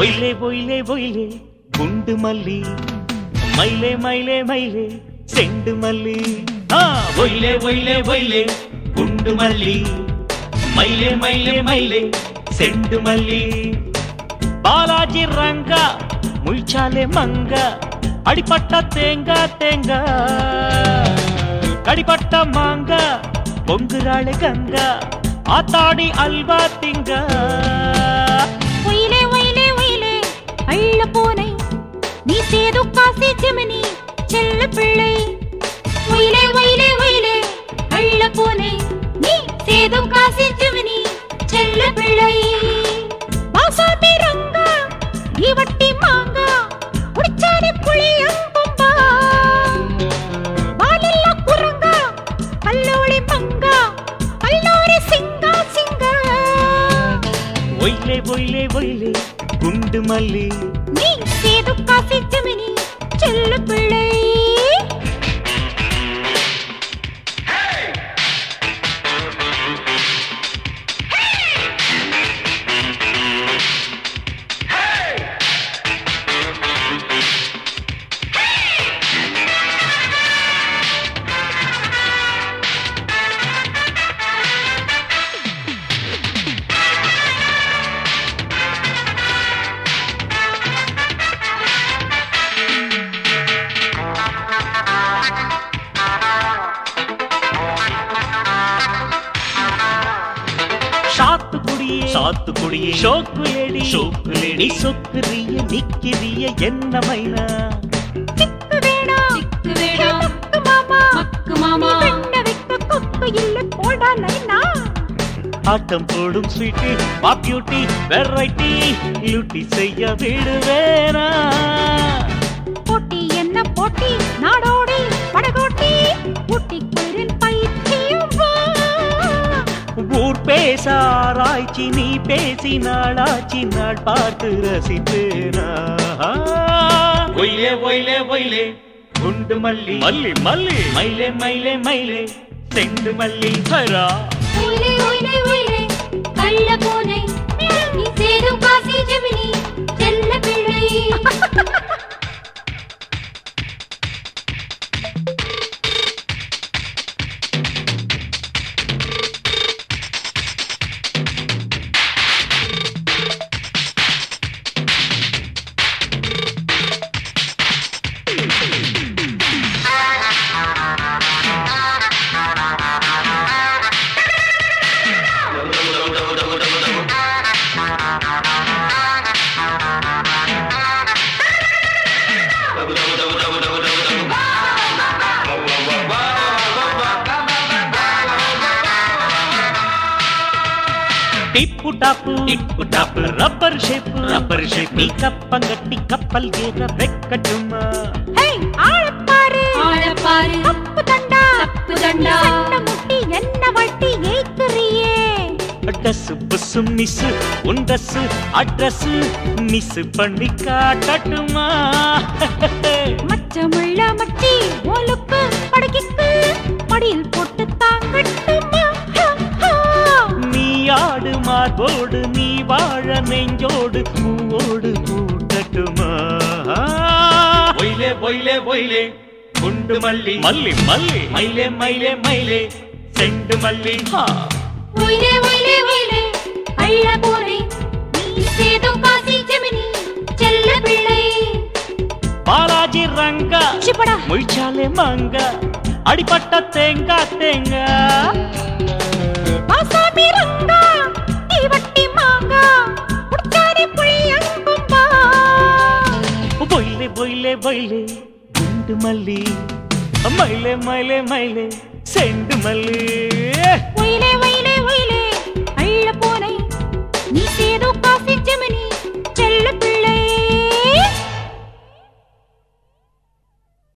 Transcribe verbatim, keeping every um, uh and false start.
ஒயிலே ஒயிலே ஒயிலே குண்டு மல்லி மயிலே மயிலே மயிலே செண்டு மல்லி ஒயிலே ஒயிலே ஒயிலே குண்டு மல்லி மயிலே மயிலே மயிலே செண்டு மல்லி பாலாஜி ரங்கா முழிச்சாலே மங்கா அடிப்பட்ட தேங்கா தேங்கா கடிப்பட்ட மாங்கா பொங்குறாளே கங்கா ஆத்தாடி அல்வா திங்கா ஒயிலே ஒயிலே ஒயிலே அள்ள போனை நீ சேது காசி ஜெமினி செல்ல பிள்ளை ஒயிலே ஒயிலே ஒயிலே அள்ள போனை நீ சேது காசி ஜெமினி செல்ல பிள்ளை பாசாமி ரங்கா இவட்டி மாங்கா குடிச்சாரி புளியம்பம்பா வாலில்ல குரங்கா கல்லோளி மங்கா கல்லோரி சிங்கா சிங்கா ஒயிலே ஒயிலே ஒயிலே குண்டு மல்லி நீ சேது காசி ஜெமினி செல்ல பிள்ளை சாத்துக்குடியே ஷோக்கு லேடி ஷோக்கு லேடி சொக்குரிய நிக்கிரிய என்ன மைனா சிக்கு வேடா சிக்கு வேடா மக்கு மாமா மக்கு மாமா வெண்ண வைக்க கொக்கு இல்ல போடா நைனா ஆட்டம் போடும் ஸ்வீட்டி வா பியூட்டி வெரைட்டி லூட்டி செய்ய விடுவேனா போட்டி என்ன போட்டி நாடோடி படகோட்டி ஊட்டி குளிரில் பைத்தியம் வா ஊர் பேசாராய்ச்சி நீ பேசினாளாச்சி நாள் பார்த்து ரசித்தேனா ஒயிலே ஒயிலே ஒயிலே குண்டு மல்லி மல்லி மல்லி மயிலே மயிலே மயிலே செண்டு மல்லி ஹரா ஒயிலே ஒயிலே ஒயிலே கள்ள போனை நீ சேது காசி ஜெமினி செல்ல பிள்ளை tip top tip top rubber shape rubber shape நீ கப்பங்கட்டி கப்பல் ஏற வெக்கட்டுமா ஹே ஆளப்பாரு ஆளப்பாரு தப்பு தண்டா தப்பு தண்டா சண்ட முட்டி என்ன வட்டி ஏக்குறியே டஸ் புஸ் மிஸ் உண்டஸ் அட்ரஸ் மிஸ் பண்ணி காட்டட்டுமா மச்சமுள்ள மச்சி ஓலுக்கு படகிக்கு படியில் போட்டு தாங்கட்டுமா நீ ஆடு மார்போடு நீ வாழ நெஞ்சோடு பூவோடு கூட்டட்டுமா ஒயிலே ஒயிலே ஒயிலே குண்டு மல்லி மல்லி மல்லி மயிலே மயிலே மயிலே செண்டு மல்லி ஒயிலே ஒயிலே ஒயிலே அள்ள போனை நீ சேது காசி ஜெமினி செல்ல பிள்ளை பாலாஜி ரங்கா சிப்படா முழிச்சாலே மங்கா அடிப்பட்ட தேங்கா தேங்கா பாசாமி ரங்கா இவட்டி மாங்கா குடிச்சாரி புளியம்பம்பா ஒயிலே ஒயிலே ஒயிலே குண்டு மல்லி மயிலே மயிலே மயிலே செண்டு மல்லி ஒயிலே